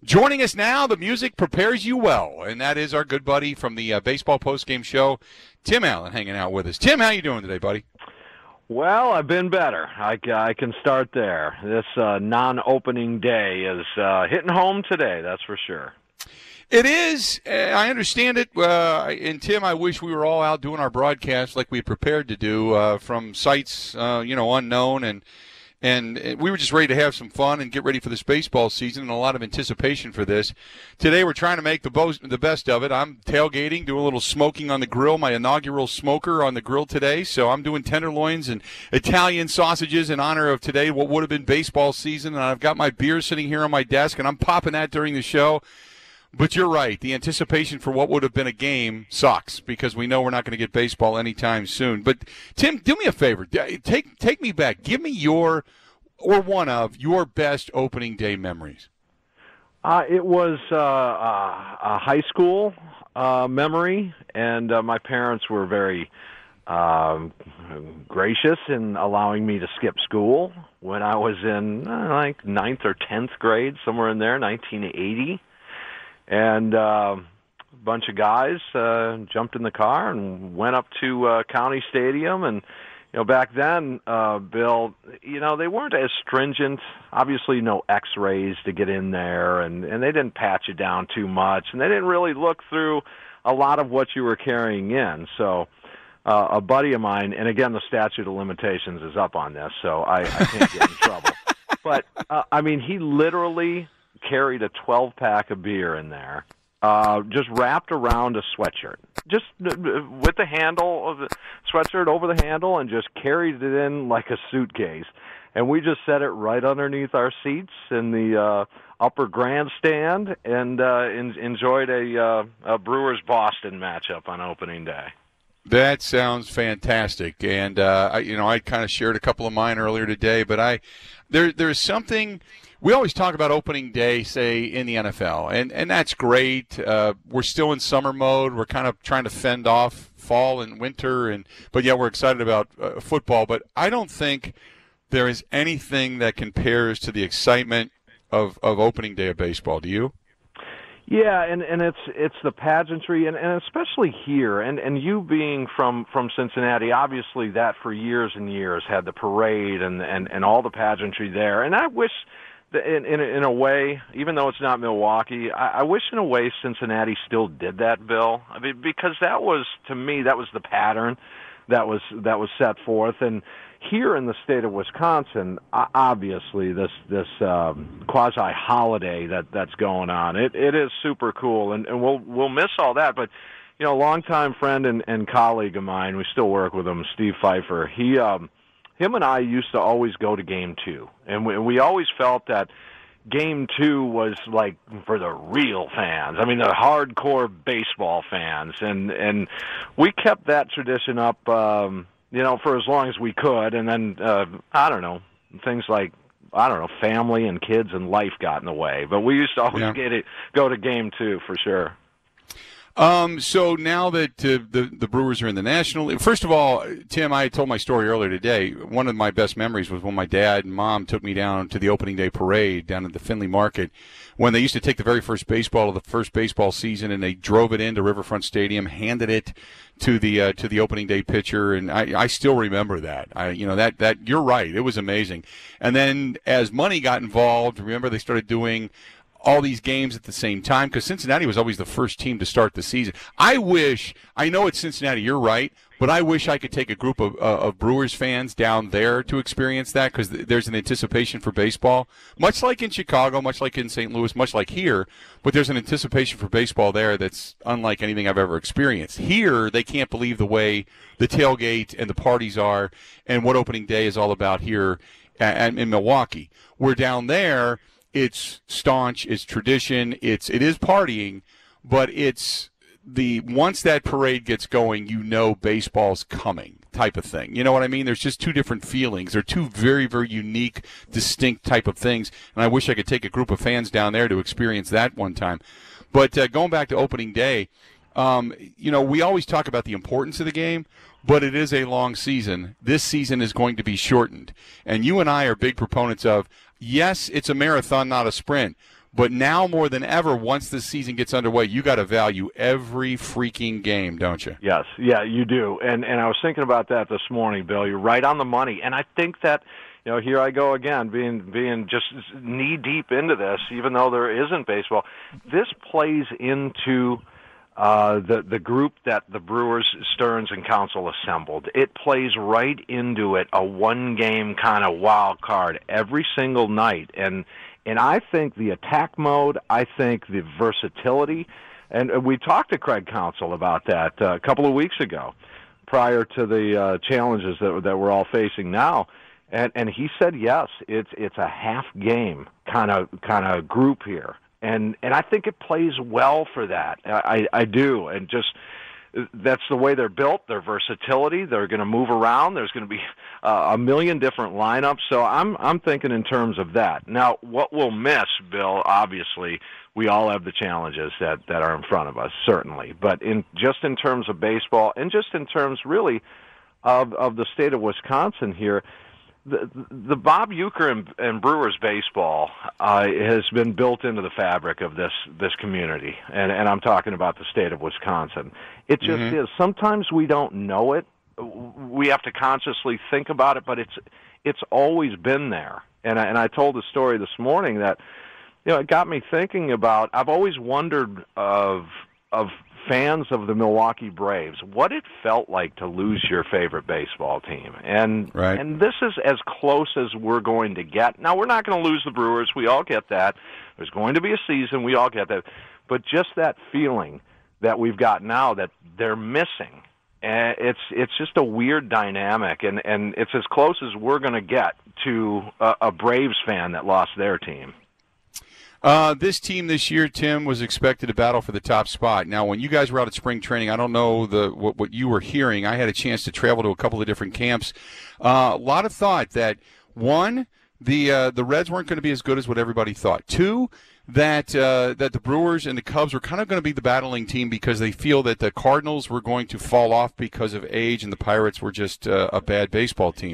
Joining us now, the music prepares you well, and that is our good buddy from the baseball postgame show, Tim Allen, hanging out with us. Tim, how you doing today, buddy? Well, I've been better. I can start there. This non-opening day is hitting home today, that's for sure. It is. I understand it. And, Tim, I wish we were all out doing our broadcast like we had prepared to do from sites, unknown. And we were just ready to have some fun and get ready for this baseball season and a lot of anticipation for this. Today we're trying to make the best of it. I'm tailgating, doing a little smoking on the grill, my inaugural smoker on the grill today. So I'm doing tenderloins and Italian sausages in honor of today, what would have been baseball season. And I've got my beer sitting here on my desk, and I'm popping that during the show. But you're right. The anticipation for what would have been a game sucks because we know we're not going to get baseball anytime soon. But, Tim, do me a favor. Take me back. Give me your or one of your best opening day memories. It was a high school memory, and my parents were very gracious in allowing me to skip school when I was in, like, 9th or 10th grade, somewhere in there, 1980. And a bunch of guys jumped in the car and went up to County Stadium. And, back then, Bill, they weren't as stringent. Obviously, no X-rays to get in there, and they didn't pat you down too much. And they didn't really look through a lot of what you were carrying in. So a buddy of mine, and again, the statute of limitations is up on this, so I can't get in trouble. But, he literally carried a 12-pack of beer in there, just wrapped around a sweatshirt, just with the handle of the sweatshirt over the handle, and just carried it in like a suitcase. And we just set it right underneath our seats in the upper grandstand and enjoyed a Brewers-Boston matchup on opening day. That sounds fantastic. And, I kind of shared a couple of mine earlier today, but there's something – we always talk about opening day, say, in the NFL, and that's great. We're still in summer mode. We're kind of trying to fend off fall and winter, but yeah, we're excited about football. But I don't think there is anything that compares to the excitement of opening day of baseball. Do you? Yeah, and it's the pageantry, and especially here, and you being from Cincinnati, obviously that for years and years had the parade and all the pageantry there. And I wish, in a way, even though it's not Milwaukee, I wish in a way Cincinnati still did that, Bill. I mean, because that was, to me, that was the pattern that was set forth. And here in the state of Wisconsin, obviously this quasi holiday that's going on, it is super cool, and we'll miss all that. But a longtime friend and colleague of mine, we still work with him, Steve Pfeiffer. Him and I used to always go to Game 2, and we always felt that Game 2 was like for the real fans. I mean, the hardcore baseball fans, and we kept that tradition up, for as long as we could. And then things like family and kids and life got in the way. But we used to always go to Game 2 for sure. So now that the Brewers are in the National League, first of all, Tim, I told my story earlier today. One of my best memories was when my dad and mom took me down to the opening day parade down at the Findlay Market when they used to take the very first baseball of the first baseball season, and they drove it into Riverfront Stadium, handed it to the opening day pitcher, and I still remember that. That you're right. It was amazing. And then as money got involved, remember they started doing all these games at the same time because Cincinnati was always the first team to start the season. I know it's Cincinnati, you're right, but I wish I could take a group of Brewers fans down there to experience that because there's an anticipation for baseball, much like in Chicago, much like in St. Louis, much like here, but there's an anticipation for baseball there that's unlike anything I've ever experienced. Here, they can't believe the way the tailgate and the parties are and what opening day is all about here in Milwaukee. We're down there. It's staunch, it's tradition, it is partying, but it's once that parade gets going, baseball's coming type of thing. You know what I mean? There's just two different feelings. They're two very, very unique, distinct type of things, and I wish I could take a group of fans down there to experience that one time. But going back to opening day, we always talk about the importance of the game, but it is a long season. This season is going to be shortened, and you and I are big proponents of, yes, it's a marathon, not a sprint, But now more than ever, once the season gets underway, you got to value every freaking game, don't you? Yes, yeah, you do. And I was thinking about that this morning, Bill. You're right on the money. And I think that, here I go again, being just knee deep into this, even though there isn't baseball. This plays into the group that the Brewers, Stearns, and Counsell assembled. It plays right into it, a one-game kind of wild card every single night. And I think the attack mode, I think the versatility, and we talked to Craig Counsell about that a couple of weeks ago, prior to the challenges that we're all facing now. And he said yes, it's a half game kind of group here, and I think it plays well for that. I do, and just that's the way they're built. Their versatility, they're going to move around. There's going to be a million different lineups. So I'm thinking in terms of that. Now, what we'll miss, Bill, obviously, we all have the challenges that are in front of us, certainly. But in terms of baseball, and just in terms really of the state of Wisconsin here. The Bob Uecker and Brewers baseball has been built into the fabric of this community, and I'm talking about the state of Wisconsin. It just is. Sometimes we don't know it. We have to consciously think about it, but it's always been there. And I told the story this morning that it got me thinking about. I've always wondered of fans of the Milwaukee Braves, what it felt like to lose your favorite baseball team. And this is as close as we're going to get. Now, we're not going to lose the Brewers. We all get that. There's going to be a season. We all get that. But just that feeling that we've got now that they're missing, it's just a weird dynamic, and it's as close as we're going to get to a Braves fan that lost their team. This team this year, Tim, was expected to battle for the top spot. Now, when you guys were out at spring training, I don't know what you were hearing. I had a chance to travel to a couple of different camps. A lot of thought that, one, the Reds weren't going to be as good as what everybody thought. Two, that the Brewers and the Cubs were kind of going to be the battling team because they feel that the Cardinals were going to fall off because of age and the Pirates were just a bad baseball team.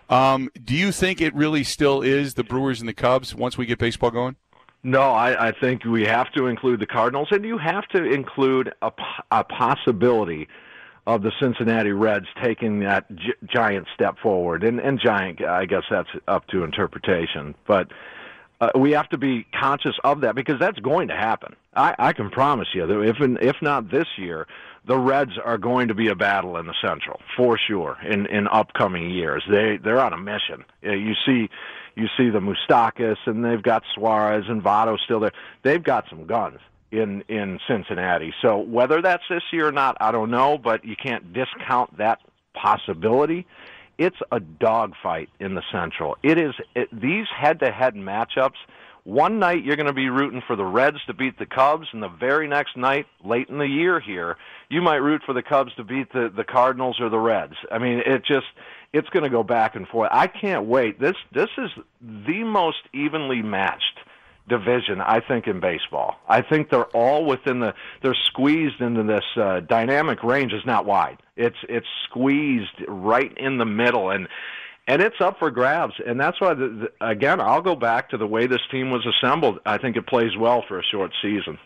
Do you think it really still is the Brewers and the Cubs once we get baseball going? No, I think we have to include the Cardinals, and you have to include a possibility of the Cincinnati Reds taking that giant step forward. And giant, I guess that's up to interpretation. But we have to be conscious of that because that's going to happen. I can promise you that if not this year, the Reds are going to be a battle in the Central, for sure, in upcoming years. They're on a mission. You see the Moustakas, and they've got Suarez and Votto still there. They've got some guns in Cincinnati. So whether that's this year or not, I don't know, but you can't discount that possibility. It's a dogfight in the Central. These head-to-head matchups. One night you're going to be rooting for the Reds to beat the Cubs, and the very next night, late in the year here, you might root for the Cubs to beat the Cardinals or the Reds. I mean, it's going to go back and forth. I can't wait. This is the most evenly matched division, I think, in baseball. I think they're all they're squeezed into this dynamic range is not wide. It's squeezed right in the middle, and it's up for grabs. And that's why, again, I'll go back to the way this team was assembled. I think it plays well for a short season.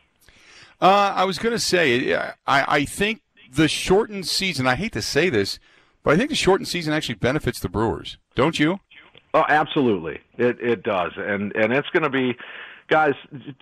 I was going to say, I think the shortened season, I hate to say this, but I think the shortened season actually benefits the Brewers. Don't you? Oh, absolutely. It does. And it's going to be, guys,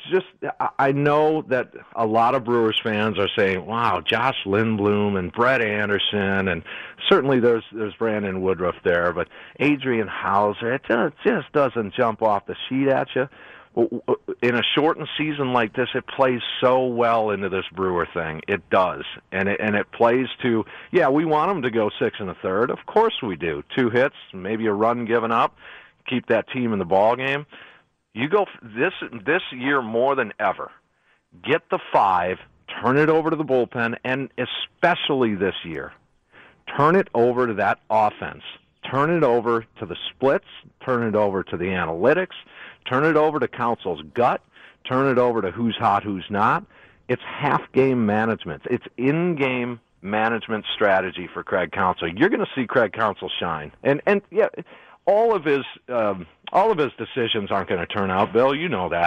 I know that a lot of Brewers fans are saying, wow, Josh Lindblom and Brett Anderson, and certainly there's Brandon Woodruff there, but Adrian Hauser, it just doesn't jump off the sheet at you. In a shortened season like this, it plays so well into this Brewer thing. It does, and it plays to, we want them to go 6 1/3. Of course we do. 2 hits, maybe a run given up, keep that team in the ball game. You go this year more than ever. Get the 5, turn it over to the bullpen, and especially this year, turn it over to that offense. Turn it over to the splits. Turn it over to the analytics. Turn it over to Counsell's gut. Turn it over to who's hot, who's not. It's half-game management. It's in-game management strategy for Craig Counsell. You're going to see Craig Counsell shine. And all of his decisions aren't going to turn out, Bill. You know that.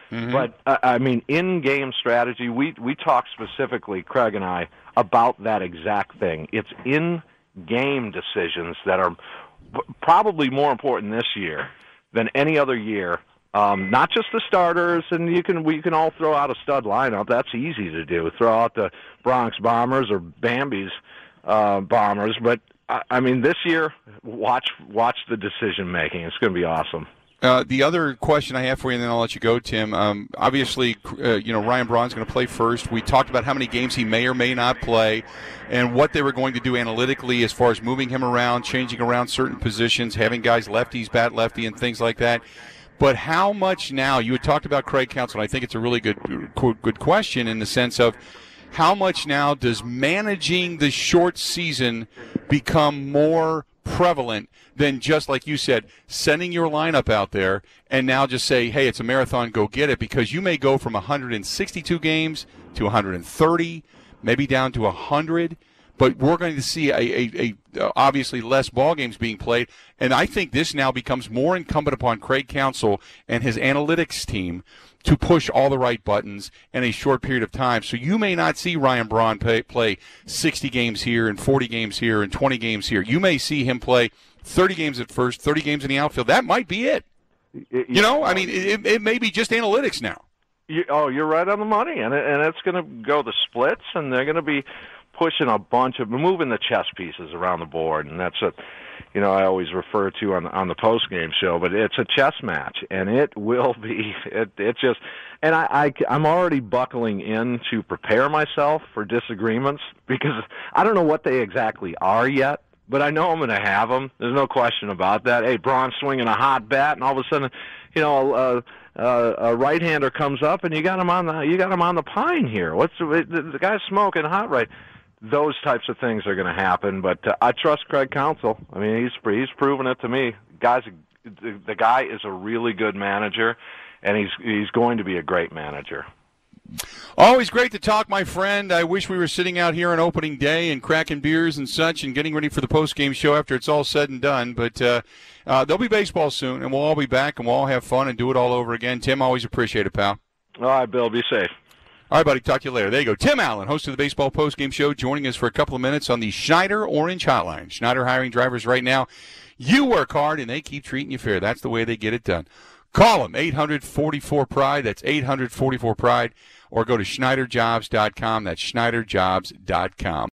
Mm-hmm. But, I mean, in-game strategy, we talked specifically, Craig and I, about that exact thing. It's in-game decisions that are probably more important this year than any other year. Not just the starters, and we can all throw out a stud lineup. That's easy to do. Throw out the Bronx Bombers or Bambi's Bombers. But, I mean, this year, watch the decision-making. It's going to be awesome. The other question I have for you, and then I'll let you go, Tim. Obviously, Ryan Braun's going to play first. We talked about how many games he may or may not play and what they were going to do analytically as far as moving him around, changing around certain positions, having guys lefties bat lefty and things like that. But how much now, you had talked about Craig Counsell, and I think it's a really good question in the sense of how much now does managing the short season become more prevalent than just, like you said, sending your lineup out there and now just say, hey, it's a marathon, go get it, because you may go from 162 games to 130, maybe down to 100, but we're going to see a obviously less ball games being played, and I think this now becomes more incumbent upon Craig Counsell and his analytics team to push all the right buttons in a short period of time. So you may not see Ryan Braun play 60 games here and 40 games here and 20 games here. You may see him play 30 games at first, 30 games in the outfield. That might be it. I mean, it may be just analytics now. You're right on the money, and it's going to go the splits, and they're going to be pushing a bunch of moving the chess pieces around the board, and that's what I always refer to on the post game show. But it's a chess match, and it will be. It just, and I'm already buckling in to prepare myself for disagreements because I don't know what they exactly are yet. But I know I'm going to have them. There's no question about that. Hey, Braun swinging a hot bat, and all of a sudden, a right-hander comes up, and you got him on the pine here. The guy's smoking hot right? Those types of things are going to happen. But I trust Craig Counsell. I mean, he's proven it to me. The guy is a really good manager, and he's going to be a great manager. Always great to talk, my friend. I wish we were sitting out here on opening day and cracking beers and such and getting ready for the post-game show after it's all said and done. But there'll be baseball soon, and we'll all be back, and we'll all have fun and do it all over again. Tim, always appreciate it, pal. All right, Bill. Be safe. All right, buddy. Talk to you later. There you go. Tim Allen, host of the Baseball Post-Game Show, joining us for a couple of minutes on the Schneider Orange Hotline. Schneider hiring drivers right now. You work hard, and they keep treating you fair. That's the way they get it done. Call them, 844-PRIDE. That's 844-PRIDE. Or go to SchneiderJobs.com. That's SchneiderJobs.com.